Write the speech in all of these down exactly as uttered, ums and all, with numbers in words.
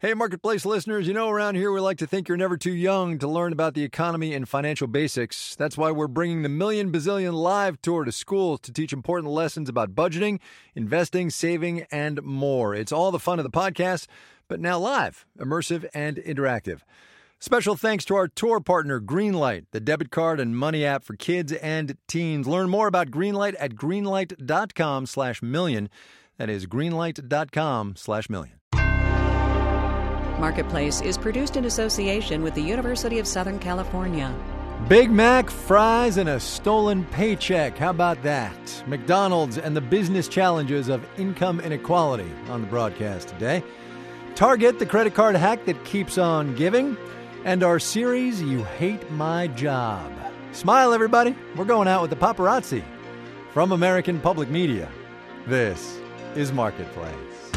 Hey, Marketplace listeners, you know around here we like to think you're never too young to learn about the economy and financial basics. That's why we're bringing the Million Bazillion Live Tour to schools to teach important lessons about budgeting, investing, saving, and more. It's all the fun of the podcast, but now live, immersive, and interactive. Special thanks to our tour partner, Greenlight, the debit card and money app for kids and teens. Learn more about Greenlight at greenlight.com slash million. That is greenlight.com slash million. Marketplace is produced in association with the University of Southern California. Big Mac, fries, and a stolen paycheck. How about that? McDonald's and the business challenges of income inequality on the broadcast today. Target, the credit card hack that keeps on giving. And our series, You Hate My Job. Smile, everybody. We're going out with the paparazzi. From American Public Media, this is Marketplace.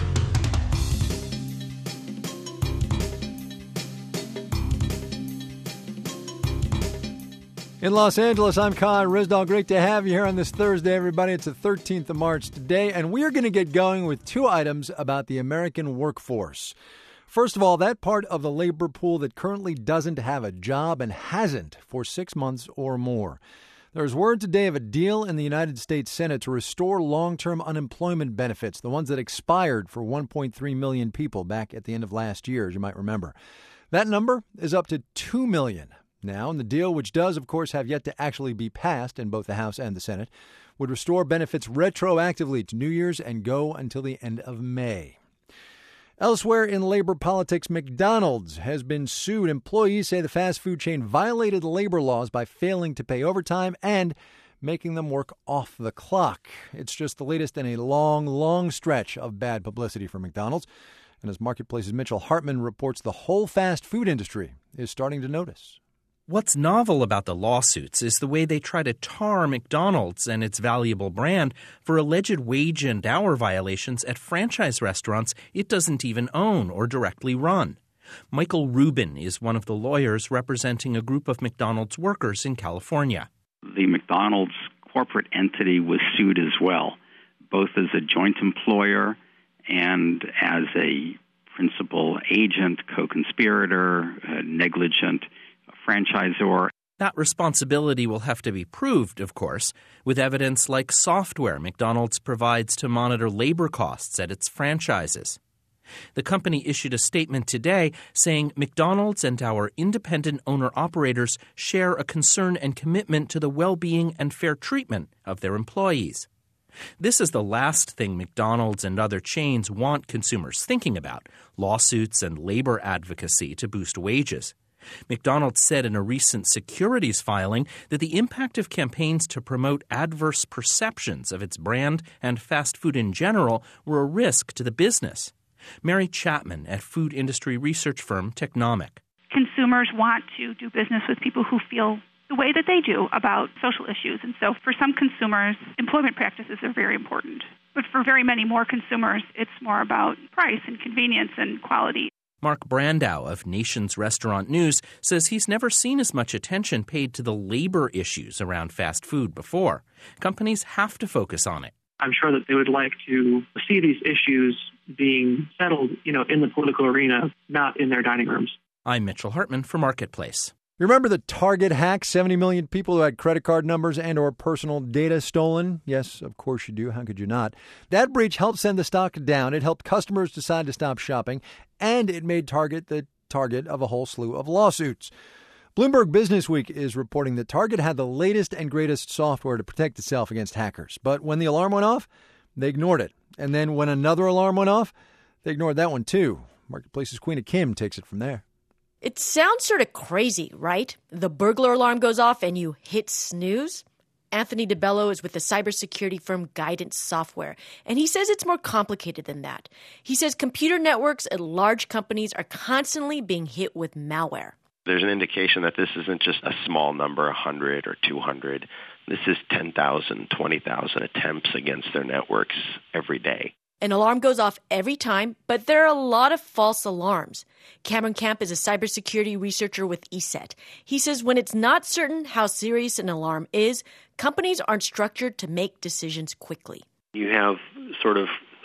In Los Angeles, I'm Kai Ryssdal. Great to have you here on this Thursday, everybody. It's the thirteenth of March today, and we are going to get going with two items about the American workforce. First of all, that part of the labor pool that currently doesn't have a job and hasn't for six months or more. There's word today of a deal in the United States Senate to restore long-term unemployment benefits, the ones that expired for one point three million people back at the end of last year, as you might remember. That number is up to two million now, and the deal, which does, of course, have yet to actually be passed in both the House and the Senate, would restore benefits retroactively to New Year's and go until the end of May. Elsewhere in labor politics, McDonald's has been sued. Employees say the fast food chain violated labor laws by failing to pay overtime and making them work off the clock. It's just the latest in a long, long stretch of bad publicity for McDonald's. And as Marketplace's Mitchell Hartman reports, the whole fast food industry is starting to notice. What's novel about the lawsuits is the way they try to tar McDonald's and its valuable brand for alleged wage and hour violations at franchise restaurants it doesn't even own or directly run. Michael Rubin is one of the lawyers representing a group of McDonald's workers in California. The McDonald's corporate entity was sued as well, both as a joint employer and as a principal agent, co-conspirator, uh, negligent franchisor. That responsibility will have to be proved, of course, with evidence like software McDonald's provides to monitor labor costs at its franchises. The company issued a statement today saying McDonald's and our independent owner-operators share a concern and commitment to the well-being and fair treatment of their employees. This is the last thing McDonald's and other chains want consumers thinking about, lawsuits and labor advocacy to boost wages. McDonald's said in a recent securities filing that the impact of campaigns to promote adverse perceptions of its brand and fast food in general were a risk to the business. Mary Chapman at food industry research firm Technomic. Consumers want to do business with people who feel the way that they do about social issues. And so for some consumers, employment practices are very important. But for very many more consumers, it's more about price and convenience and quality. Mark Brandow of Nation's Restaurant News says he's never seen as much attention paid to the labor issues around fast food before. Companies have to focus on it. I'm sure that they would like to see these issues being settled, you know, in the political arena, not in their dining rooms. I'm Mitchell Hartman for Marketplace. You remember the Target hack? seventy million people who had credit card numbers and or personal data stolen? Yes, of course you do. How could you not? That breach helped send the stock down. It helped customers decide to stop shopping, and it made Target the target of a whole slew of lawsuits. Bloomberg Businessweek is reporting that Target had the latest and greatest software to protect itself against hackers. But when the alarm went off, they ignored it. And then when another alarm went off, they ignored that one too. Marketplace's Queen of Kim takes it from there. It sounds sort of crazy, right? The burglar alarm goes off and you hit snooze. Anthony DeBello is with the cybersecurity firm Guidance Software, and he says it's more complicated than that. He says computer networks at large companies are constantly being hit with malware. There's an indication that this isn't just a small number, one hundred or two hundred. This is ten thousand, twenty thousand attempts against their networks every day. An alarm goes off every time, but there are a lot of false alarms. Cameron Camp is a cybersecurity researcher with E S E T. He says when it's not certain how serious an alarm is, companies aren't structured to make decisions quickly. You have sort of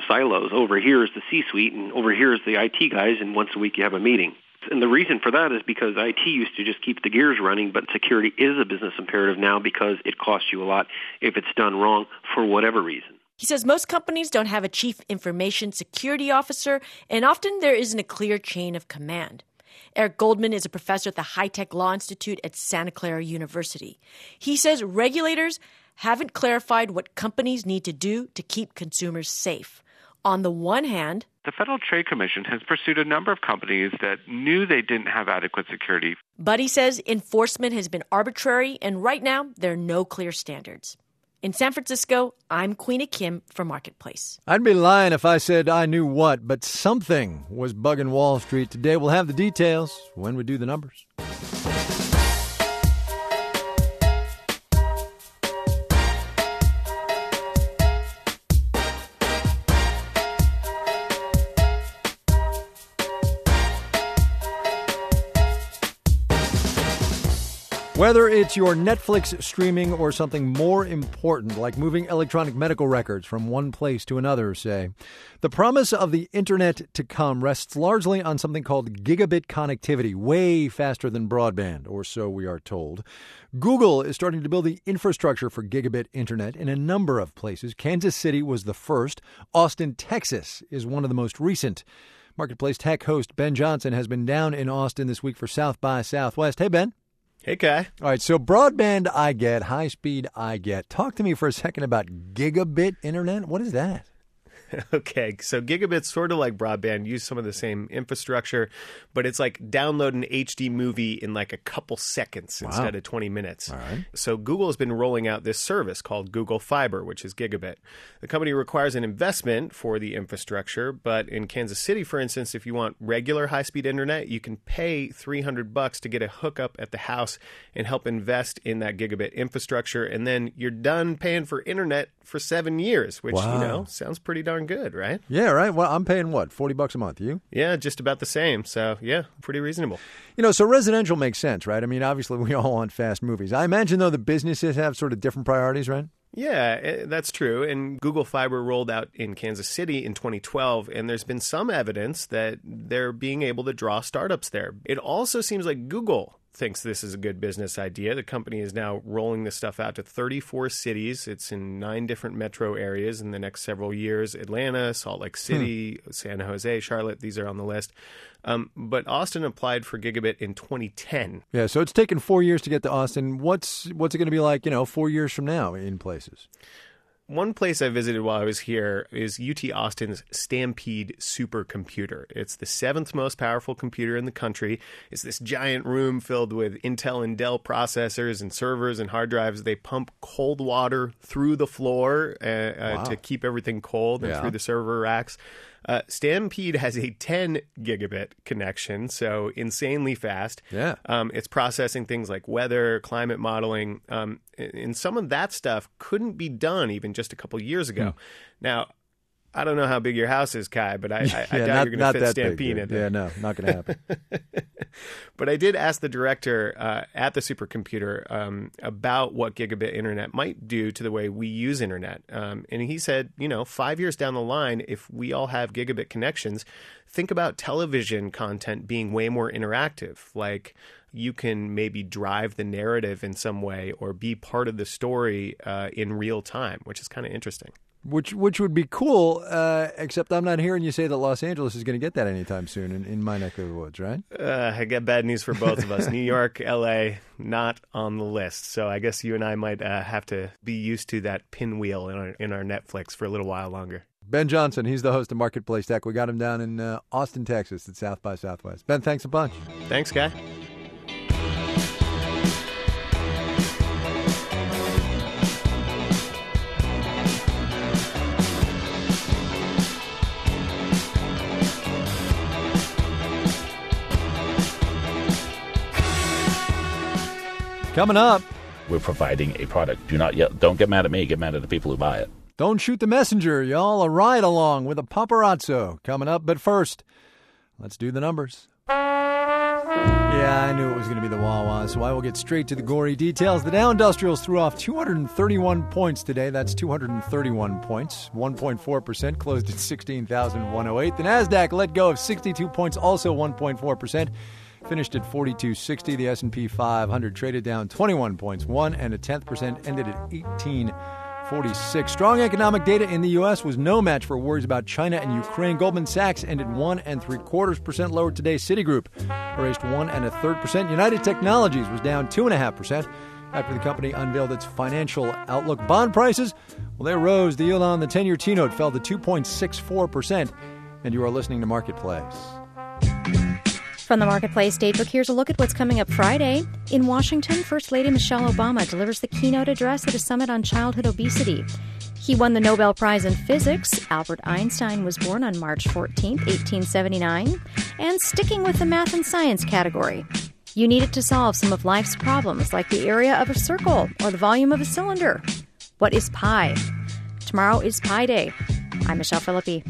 silos. Over here is the C-suite, and over here is the I T guys, and once a week you have a meeting. And the reason for that is because I T used to just keep the gears running, but security is a business imperative now because it costs you a lot if it's done wrong for whatever reason. He says most companies don't have a chief information security officer, and often there isn't a clear chain of command. Eric Goldman is a professor at the High-Tech Law Institute at Santa Clara University. He says regulators haven't clarified what companies need to do to keep consumers safe. On the one hand, the Federal Trade Commission has pursued a number of companies that knew they didn't have adequate security. But he says enforcement has been arbitrary, and right now there are no clear standards. In San Francisco, I'm Queena Kim for Marketplace. I'd be lying if I said I knew what, but something was bugging Wall Street today. We'll have the details when we do the numbers. Whether it's your Netflix streaming or something more important, like moving electronic medical records from one place to another, say, the promise of the internet to come rests largely on something called gigabit connectivity, way faster than broadband, or so we are told. Google is starting to build the infrastructure for gigabit internet in a number of places. Kansas City was the first. Austin, Texas is one of the most recent. Marketplace Tech host Ben Johnson has been down in Austin this week for South by Southwest. Hey, Ben. Hey, Kai. All right, so broadband I get, high speed I get. Talk to me for a second about gigabit internet. What is that? Okay, so gigabit's sort of like broadband, use some of the same infrastructure, but it's like download an H D movie in like a couple seconds wow. instead of twenty minutes. All right. So Google has been rolling out this service called Google Fiber, which is gigabit. The company requires an investment for the infrastructure, but in Kansas City, for instance, if you want regular high-speed internet, you can pay three hundred bucks to get a hookup at the house and help invest in that gigabit infrastructure, and then you're done paying for internet for seven years, which, wow. you know, sounds pretty darn good, right? Yeah, right. Well, I'm paying what, forty bucks a month? You? Yeah, just about the same. So, yeah, pretty reasonable. You know, so residential makes sense, right? I mean, obviously, we all want fast movies. I imagine, though, the businesses have sort of different priorities, right? Yeah, that's true. And Google Fiber rolled out in Kansas City in twenty twelve, and there's been some evidence that they're being able to draw startups there. It also seems like Google thinks this is a good business idea. The company is now rolling this stuff out to thirty-four cities. It's in nine different metro areas in the next several years. Atlanta, Salt Lake City, hmm. San Jose, Charlotte, these are on the list. Um, but Austin applied for gigabit in twenty ten. Yeah, so it's taken four years to get to Austin. What's what's it going to be like, you know, four years from now in places? One place I visited while I was here is U T Austin's Stampede supercomputer. It's the seventh most powerful computer in the country. It's this giant room filled with Intel and Dell processors and servers and hard drives. They pump cold water through the floor uh, uh, wow. to keep everything cold and yeah. through the server racks. Uh, Stampede has a ten gigabit connection, so insanely fast. Yeah. Um, it's processing things like weather, climate modeling, um, and some of that stuff couldn't be done even just a couple years ago. Hmm. Now, I don't know how big your house is, Kai, but I, I, yeah, I doubt not, you're going to fit Stampede in there. Yeah, no, not going to happen. But I did ask the director uh, at the supercomputer um, about what gigabit internet might do to the way we use internet. Um, and he said, you know, five years down the line, if we all have gigabit connections, think about television content being way more interactive. Like you can maybe drive the narrative in some way or be part of the story uh, in real time, which is kind of interesting. Which which would be cool, uh, except I'm not hearing you say that Los Angeles is going to get that anytime soon in, in my neck of the woods, right? Uh, I got bad news for both of us. New York, L A, not on the list. So I guess you and I might uh, have to be used to that pinwheel in our, in our Netflix for a little while longer. Ben Johnson, he's the host of Marketplace Tech. We got him down in uh, Austin, Texas at South by Southwest. Ben, thanks a bunch. Thanks, Guy. Coming up, we're providing a product. Do not yet, don't get mad at me. Get mad at the people who buy it. Don't shoot the messenger, y'all. A ride along with a paparazzo coming up. But first, let's do the numbers. Yeah, I knew it was going to be the Wawa, so I will get straight to the gory details. The Dow Industrials threw off two hundred thirty-one points today. That's two hundred thirty-one points, one point four percent, closed at sixteen thousand one hundred eight. The Nasdaq let go of sixty-two points, also one point four percent, finished at forty-two sixty. The S and P five hundred traded down twenty-one points, one and a tenth percent, ended at eighteen forty-six. Strong economic data in the U S was no match for worries about China and Ukraine. Goldman Sachs ended one and three quarters percent lower today. Citigroup raised one and a third percent. United Technologies was down two and a half percent after the company unveiled its financial outlook. Bond prices, well, they rose. The yield on the ten-year T-note fell to two point six four percent. And you are listening to Marketplace. From the Marketplace Datebook, here's a look at what's coming up Friday. In Washington, First Lady Michelle Obama delivers the keynote address at a summit on childhood obesity. He won the Nobel Prize in Physics. Albert Einstein was born on March fourteenth, eighteen seventy-nine. And sticking with the math and science category, you need it to solve some of life's problems, like the area of a circle or the volume of a cylinder. What is pi? Tomorrow is Pi Day. I'm Michelle Philippi.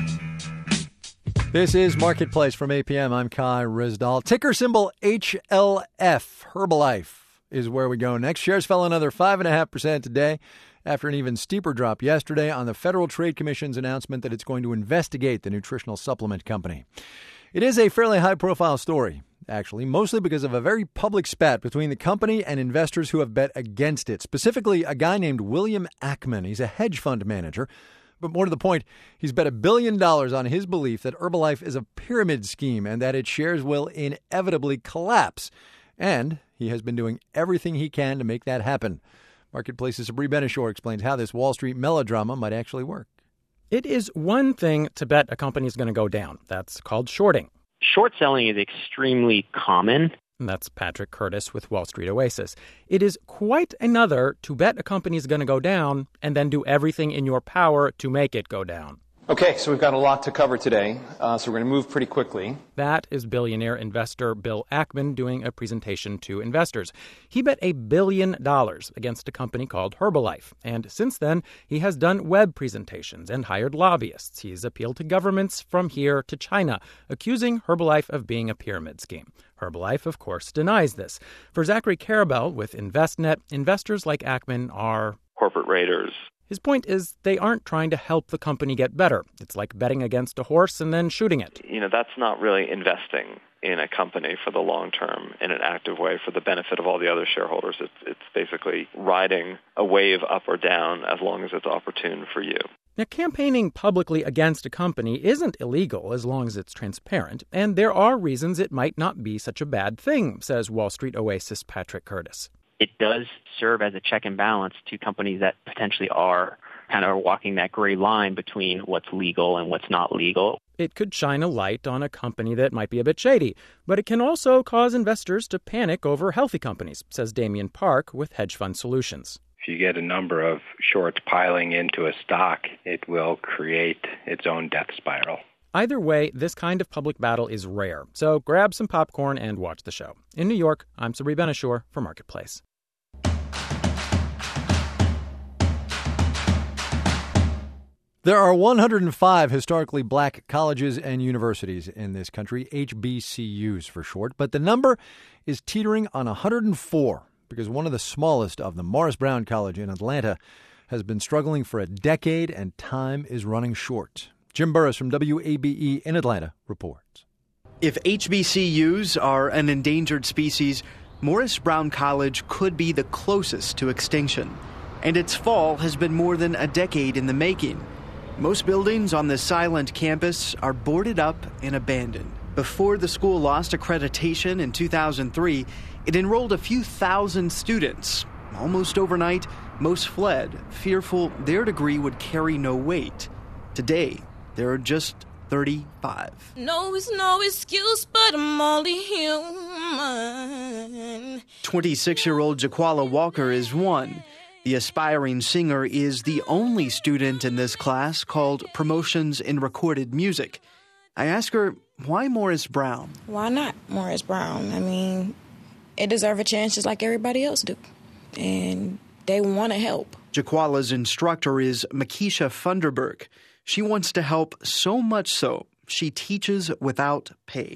This is Marketplace from A P M. I'm Kai Rizdal. Ticker symbol H L F. Herbalife is where we go next. Shares fell another five point five percent today after an even steeper drop yesterday on the Federal Trade Commission's announcement that it's going to investigate the nutritional supplement company. It is a fairly high-profile story, actually, mostly because of a very public spat between the company and investors who have bet against it, specifically a guy named William Ackman. He's a hedge fund manager. But more to the point, he's bet a billion dollars on his belief that Herbalife is a pyramid scheme and that its shares will inevitably collapse. And he has been doing everything he can to make that happen. Marketplace's Sabri Benishore explains how this Wall Street melodrama might actually work. It is one thing to bet a company is going to go down. That's called shorting. Short selling is extremely common. And that's Patrick Curtis with Wall Street Oasis. It is quite another to bet a company is going to go down and then do everything in your power to make it go down. Okay, so we've got a lot to cover today, uh, so we're going to move pretty quickly. That is billionaire investor Bill Ackman doing a presentation to investors. He bet a billion dollars against a company called Herbalife. And since then, he has done web presentations and hired lobbyists. He's appealed to governments from here to China, accusing Herbalife of being a pyramid scheme. Herbalife, of course, denies this. For Zachary Karabell with InvestNet, investors like Ackman are corporate raiders. His point is they aren't trying to help the company get better. It's like betting against a horse and then shooting it. You know, that's not really investing in a company for the long term in an active way for the benefit of all the other shareholders. It's, it's basically riding a wave up or down as long as it's opportune for you. Now, campaigning publicly against a company isn't illegal as long as it's transparent, and there are reasons it might not be such a bad thing, says Wall Street Oasis Patrick Curtis. It does serve as a check and balance to companies that potentially are kind of walking that gray line between what's legal and what's not legal. It could shine a light on a company that might be a bit shady, but it can also cause investors to panic over healthy companies, says Damian Park with Hedge Fund Solutions. If you get a number of shorts piling into a stock, it will create its own death spiral. Either way, this kind of public battle is rare, so grab some popcorn and watch the show. In New York, I'm Sabri Benishore for Marketplace. There are one hundred five historically black colleges and universities in this country, H B C Us for short, but the number is teetering on one hundred four because one of the smallest of them, Morris Brown College in Atlanta, has been struggling for a decade and time is running short. Jim Burris from W A B E in Atlanta reports. If H B C Us are an endangered species, Morris Brown College could be the closest to extinction. And its fall has been more than a decade in the making. Most buildings on the silent campus are boarded up and abandoned. Before the school lost accreditation in two thousand three, it enrolled a few thousand students. Almost overnight, most fled, fearful their degree would carry no weight. Today, there are just thirty-five. No, it's no excuse, but I'm only human. twenty-six-year-old Jaquala Walker is one. The aspiring singer is the only student in this class called Promotions in Recorded Music. I ask her, why Morris Brown? Why not Morris Brown? I mean, it deserves a chance just like everybody else do. And they want to help. Jaquala's instructor is Makisha Funderburk. She wants to help so much so, she teaches without pay.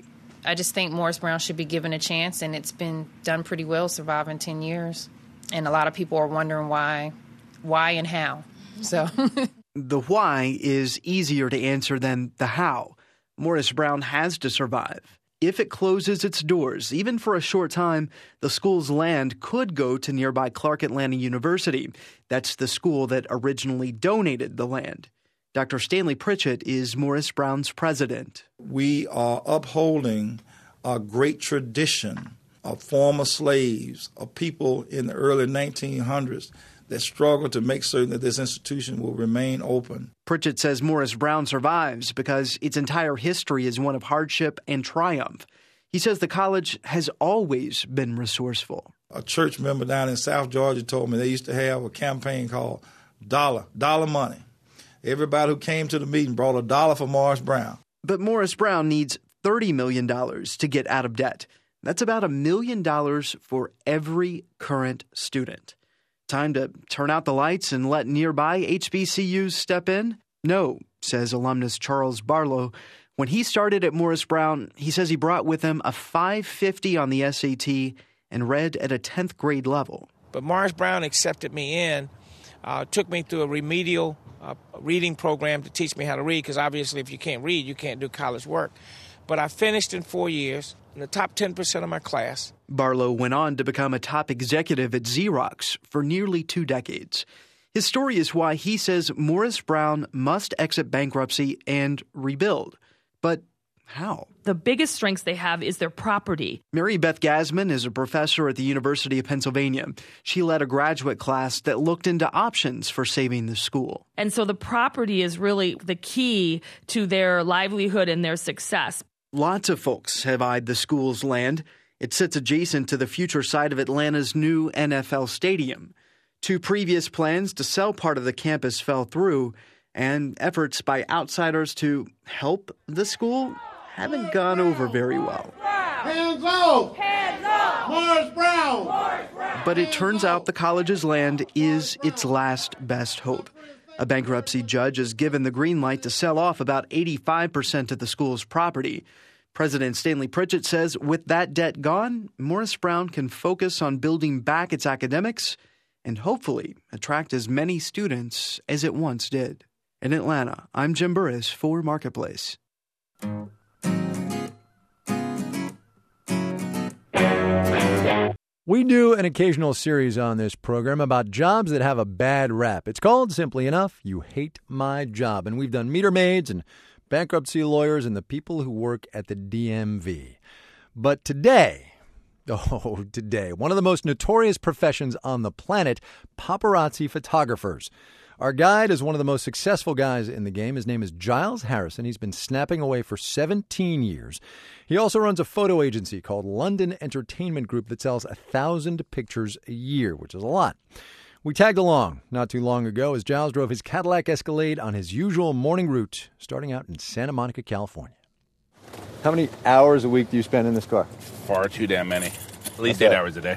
I just think Morris Brown should be given a chance, and it's been done pretty well, surviving ten years. And a lot of people are wondering why, why and how. So the why is easier to answer than the how. Morris Brown has to survive. If it closes its doors, even for a short time, the school's land could go to nearby Clark Atlanta University. That's the school that originally donated the land. Doctor Stanley Pritchett is Morris Brown's president. We are upholding a great tradition of former slaves, of people in the early nineteen hundreds that struggled to make certain that this institution will remain open. Pritchett says Morris Brown survives because its entire history is one of hardship and triumph. He says the college has always been resourceful. A church member down in South Georgia told me they used to have a campaign called Dollar, Dollar Money. Everybody who came to the meeting brought a dollar for Morris Brown. But Morris Brown needs thirty million dollars to get out of debt. That's about a million dollars for every current student. Time to turn out the lights and let nearby H B C Us step in? No, says alumnus Charles Barlow. When he started at Morris Brown, he says he brought with him a five fifty on the S A T and read at a tenth grade level. But Morris Brown accepted me in, uh, took me through a remedial uh, reading program to teach me how to read, because obviously if you can't read, you can't do college work. But I finished in four years, in the top ten percent of my class. Barlow went on to become a top executive at Xerox for nearly two decades. His story is why he says Morris Brown must exit bankruptcy and rebuild. But how? The biggest strengths they have is their property. Mary Beth Gasman is a professor at the University of Pennsylvania. She led a graduate class that looked into options for saving the school. And so the property is really the key to their livelihood and their success. Lots of folks have eyed the school's land. It sits adjacent to the future site of Atlanta's new N F L stadium. Two previous plans to sell part of the campus fell through, and efforts by outsiders to help the school haven't gone over very well. Hands off! Hands off! Morris Brown! Morris Brown! But it turns out the college's land is its last best hope. A bankruptcy judge has given the green light to sell off about eighty-five percent of the school's property. President Stanley Pritchett says with that debt gone, Morris Brown can focus on building back its academics and hopefully attract as many students as it once did. In Atlanta, I'm Jim Burris for Marketplace. We do an occasional series on this program about jobs that have a bad rap. It's called, simply enough, You Hate My Job. And we've done meter maids and bankruptcy lawyers and the people who work at the D M V. But today, oh, today, one of the most notorious professions on the planet, paparazzi photographers. Our guide is one of the most successful guys in the game. His name is Giles Harrison. He's been snapping away for seventeen years. He also runs a photo agency called London Entertainment Group that sells one thousand pictures a year, which is a lot. We tagged along not too long ago as Giles drove his Cadillac Escalade on his usual morning route, starting out in Santa Monica, California. How many hours a week do you spend in this car? Far too damn many. At least Okay. eight hours a day.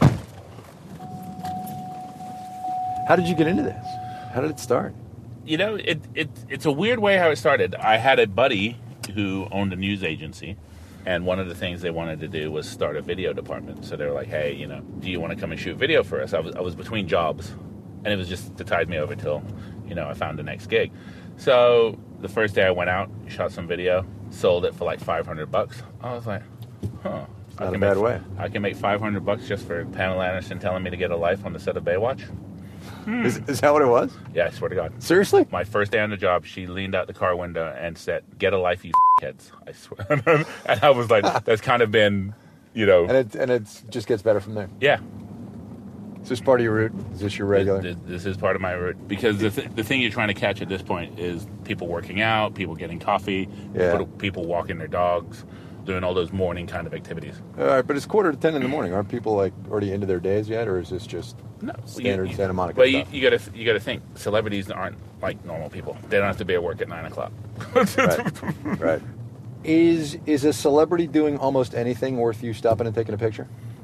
How did you get into this? How did it start? You know, it, it it's a weird way how it started. I had a buddy who owned a news agency, and one of the things they wanted to do was start a video department. So they were like, hey, you know, do you want to come and shoot video for us? I was I was between jobs, and it was just to tide me over till, you know, I found the next gig. So the first day I went out, shot some video, sold it for like five hundred bucks. I was like, huh. I Not can a bad make, way. I can make five hundred bucks just for Pamela Anderson telling me to get a life on the set of Baywatch. Hmm. Is, is that what it was? Yeah, I swear to God. Seriously? My first day on the job, she leaned out the car window and said, "Get a life, you heads." I swear. And I was like, that's kind of been, you know. And it and it just gets better from there. Yeah. Is this part of your route? Is this your regular? This, this is part of my route. Because the, th- the thing you're trying to catch at this point is people working out, people getting coffee, Yeah. people, people walking their dogs, doing all those morning kind of activities. All right, but it's quarter to ten in the morning. Aren't people like already into their days yet, or is this just No, standard you, you, Santa Monica Well, you, stuff? you got to you got to think celebrities aren't like normal people. They don't have to be at work at nine o'clock. Right. Right. Is is a celebrity doing almost anything worth you stopping and taking a picture?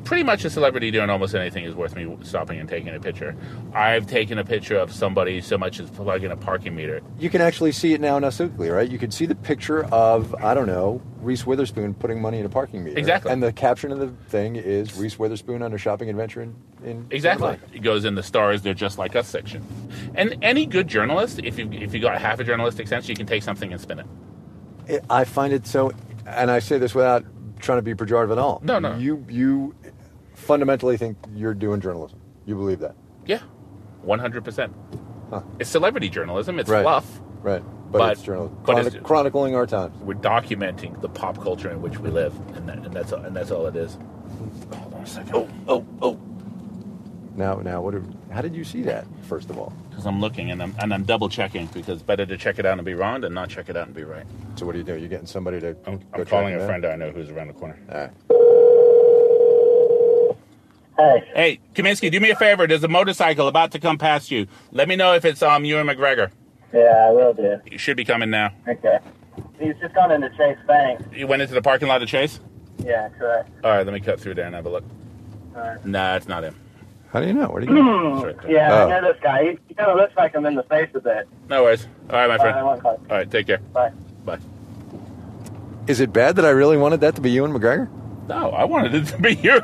pretty much a celebrity doing almost anything is worth me stopping and taking a picture. I've taken a picture of somebody so much as plugging a parking meter. You can actually see it now in Us Weekly, right? You can see the picture of, I don't know, Reese Witherspoon putting money in a parking meter. Exactly. And the caption of the thing is Reese Witherspoon on a shopping adventure in, in Exactly. It goes in the Stars, They're Just Like Us section. And any good journalist, if you if you got half a journalistic sense, you can take something and spin it. it. I find it so, and I say this without trying to be pejorative at all. No, no. You, you fundamentally think you're doing journalism. You believe that? Yeah, one hundred percent. Huh. It's celebrity journalism. It's Right. fluff. Right. But, But- it's journalism. but Chronic- it's- chronicling our times. We're documenting the pop culture in which we live, and, that, and that's all, and that's all it is. Hold on a second. Oh, oh, oh. Now, now, what? Are, how did you see that? First of all, Because I'm looking and I'm and I'm double checking, because better to check it out and be wrong than not check it out and be right. so what do you do? You're getting somebody to. I'm, go I'm track calling it a down? friend I know who's around the corner. All right. Hey. Hey, Kaminsky, do me a favor. There's a motorcycle about to come past you. Let me know if it's um Ewan McGregor. Yeah, I will do. You should be coming now. Okay. He's just gone into Chase Bank. You went into the parking lot of Chase? Yeah, correct. All right, let me cut through there and have a look. All right. Nah, it's not him. How do you know? Where do you go? It's right there. Yeah, Oh. I know this guy. He, he kind of looks like him in the face a bit. No worries. All right, my Bye, friend. I won't call you. All right, take care. Bye. Bye. Is it bad that I really wanted that to be Ewan McGregor? No, I wanted it to be Ewan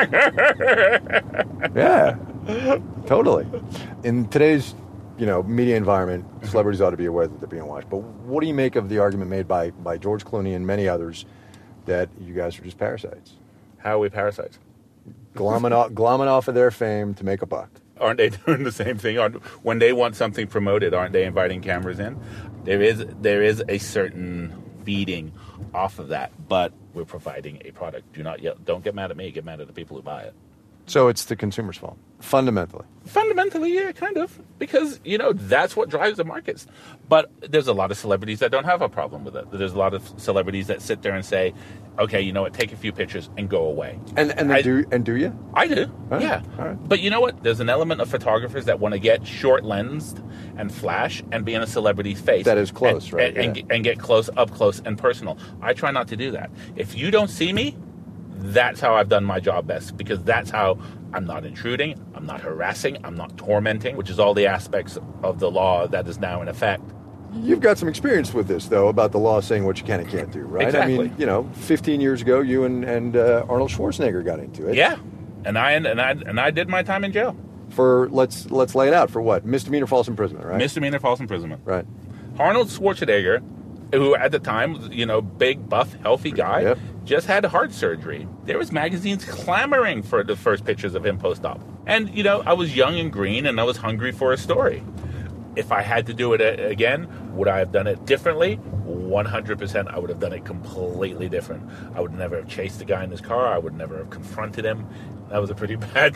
McGregor. Yeah, totally. In today's, you know, media environment, celebrities ought to be aware that they're being watched. But what do you make of the argument made by, by George Clooney and many others that you guys are just parasites? How are we parasites? Glomming off, glomming off of their fame to make a buck. Aren't they doing the same thing? Aren't, when they want something promoted, aren't they inviting cameras in? There is there is a certain feeding off of that, but we're providing a product. Do not yell, don't get mad at me. Get mad at the people who buy it. So it's the consumer's fault, fundamentally. Fundamentally, yeah, kind of. Because, you know, that's what drives the markets. But there's a lot of celebrities that don't have a problem with it. There's a lot of celebrities that sit there and say, okay, you know what, take a few pictures and go away. And and I, do and do you? I do, All right, yeah. all right. But you know what? There's an element of photographers that want to get short-lensed and flash and be in a celebrity's face. That is close, and, right, And, yeah. and, and get close, up close and personal. I try not to do that. If you don't see me, that's how I've done my job best, because that's how I'm not intruding, I'm not harassing, I'm not tormenting, which is all the aspects of the law that is now in effect. You've got some experience with this, though, about the law saying what you can and can't do, right? Exactly. I mean, you know, fifteen years ago, you and, and uh, Arnold Schwarzenegger got into it. Yeah, and I and I and I did my time in jail. For let's let's lay it out for what? Misdemeanor false imprisonment, right? Misdemeanor false imprisonment. Right. Arnold Schwarzenegger, who at the time was, you know, big, buff, healthy guy, Yep. just had heart surgery. There was magazines clamoring for the first pictures of him post-op. And, you know, I was young and green, and I was hungry for a story. If I had to do it a- again, would I have done it differently? one hundred percent I would have done it completely different. I would never have chased the guy in his car. I would never have confronted him. That was a pretty bad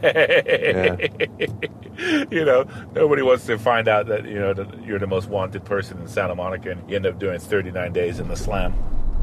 day. You know, nobody wants to find out that, you know, that you're the most wanted person in Santa Monica and you end up doing thirty-nine days in the slam.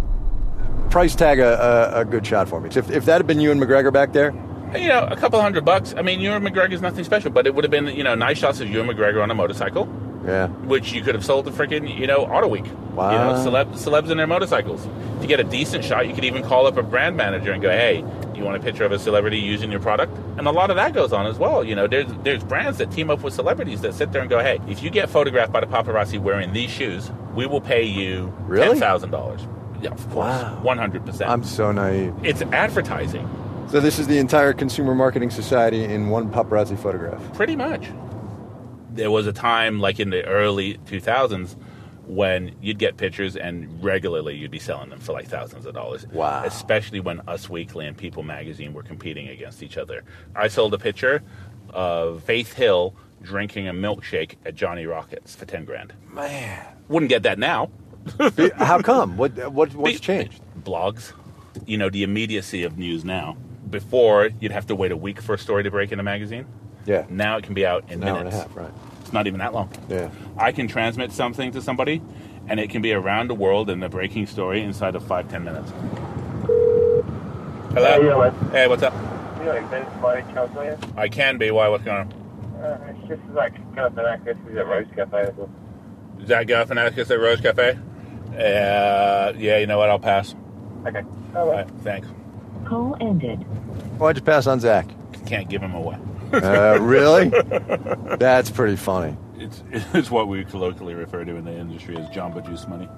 Price tag a, a, a good shot for me. If, if that had been Ewan McGregor back there, You know, a couple hundred bucks. I mean, Ewan McGregor's nothing special, but it would have been, you know, nice shots of Ewan McGregor on a motorcycle. Yeah. Which you could have sold to freaking, you know, Auto Week. Wow. You know, celeb, celebs in their motorcycles. To get a decent shot, you could even call up a brand manager and go, hey, you want a picture of a celebrity using your product? And a lot of that goes on as well. You know, there's there's brands that team up with celebrities that sit there and go, hey, if you get photographed by the paparazzi wearing these shoes, we will pay you Really? ten thousand dollars. Yeah, of course. Wow. one hundred percent. I'm so naive. It's advertising. So this is the entire consumer marketing society in one paparazzi photograph. Pretty much. There was a time, like in the early two thousands, when you'd get pictures and regularly you'd be selling them for like thousands of dollars. Wow. Especially when Us Weekly and People Magazine were competing against each other. I sold a picture of Faith Hill drinking a milkshake at Johnny Rockets for ten grand. Man. Wouldn't get that now. How come? What what what's changed? Blogs. You know, the immediacy of news now. Before, you'd have to wait a week for a story to break in a magazine. Yeah. Now it can be out in An hour minutes. and a half, right. It's not even that long. Yeah. I can transmit something to somebody, and it can be around the world in the breaking story inside of five, ten minutes. Hello? Hey, yo, Hey, what's up? You know, like Vince Money Charles, I can be. Why? What's going on? uh, it's just like kind of an actress who's at Rose Cafe as well. Zach Galifianakis at Rose Cafe? Uh, yeah, you know what? I'll pass. Okay. All right, thanks. Call ended. Why'd you pass on Zach? Can't give him away. uh, really? That's pretty funny. It's it's what we colloquially refer to in the industry as Jamba Juice money.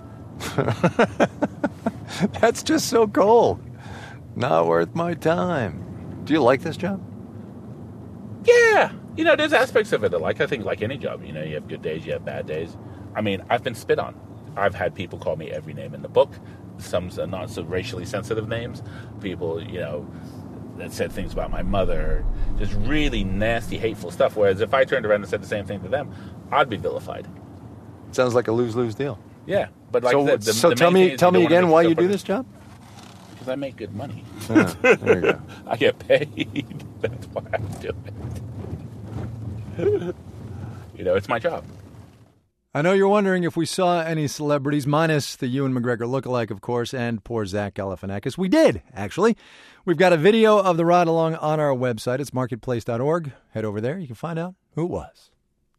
That's just so cold. Not worth my time. Do you like this job? Yeah. You know, there's aspects of it that like. I think like any job, you know, you have good days, you have bad days. I mean, I've been spit on. I've had people call me every name in the book. Some not so racially sensitive names. People, you know, that said things about my mother. Just really nasty, hateful stuff. Whereas if I turned around and said the same thing to them, I'd be vilified. Sounds like a lose-lose deal. Yeah. But like so, I said, the, so the tell me, tell me again why you do this job? Because I make good money. Yeah, there you go. I get paid. That's why I do it. You know, it's my job. I know you're wondering if we saw any celebrities, minus the Ewan McGregor lookalike, of course, and poor Zach Galifianakis. We did, actually. We've got a video of the ride-along on our website. It's marketplace dot org. Head over there. You can find out who it was.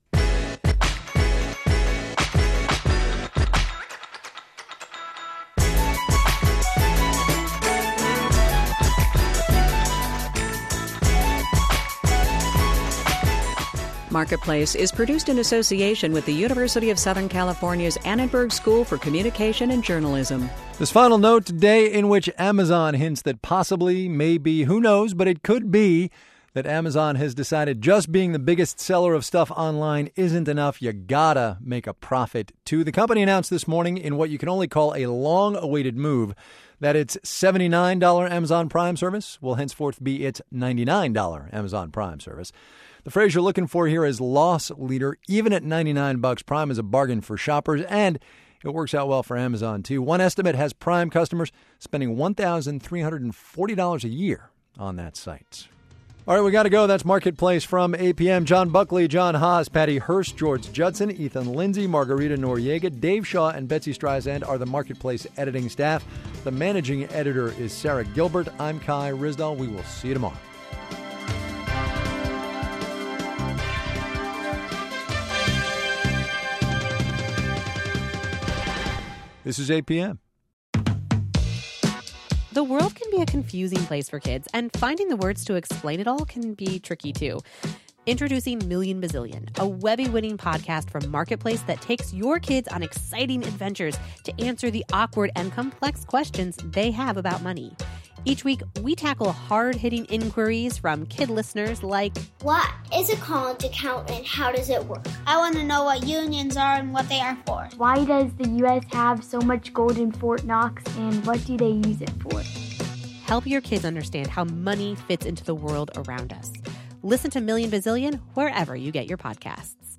Marketplace is produced in association with the University of Southern California's Annenberg School for Communication and Journalism. This final note today, in which Amazon hints that possibly, maybe, who knows, but it could be that Amazon has decided just being the biggest seller of stuff online isn't enough. You gotta make a profit, too. The company announced this morning in what you can only call a long-awaited move that its seventy-nine dollars Amazon Prime service will henceforth be its ninety-nine dollars Amazon Prime service. The phrase you're looking for here is loss leader. Even at ninety-nine bucks, Prime is a bargain for shoppers, and it works out well for Amazon, too. One estimate has Prime customers spending one thousand three hundred forty dollars a year on that site. All right, we got to go. That's Marketplace from A P M. John Buckley, John Haas, Patty Hearst, George Judson, Ethan Lindsay, Margarita Noriega, Dave Shaw, and Betsy Streisand are the Marketplace editing staff. The managing editor is Sarah Gilbert. I'm Kai Ryssdal. We will see you tomorrow. This is A P M. The world can be a confusing place for kids, and finding the words to explain it all can be tricky, too. Introducing Million Bazillion, a Webby-winning podcast from Marketplace that takes your kids on exciting adventures to answer the awkward and complex questions they have about money. Each week, we tackle hard-hitting inquiries from kid listeners like, what is a college account and how does it work? I want to know what unions are and what they are for. Why does the U S have so much gold in Fort Knox and what do they use it for? Help your kids understand how money fits into the world around us. Listen to Million Bazillion wherever you get your podcasts.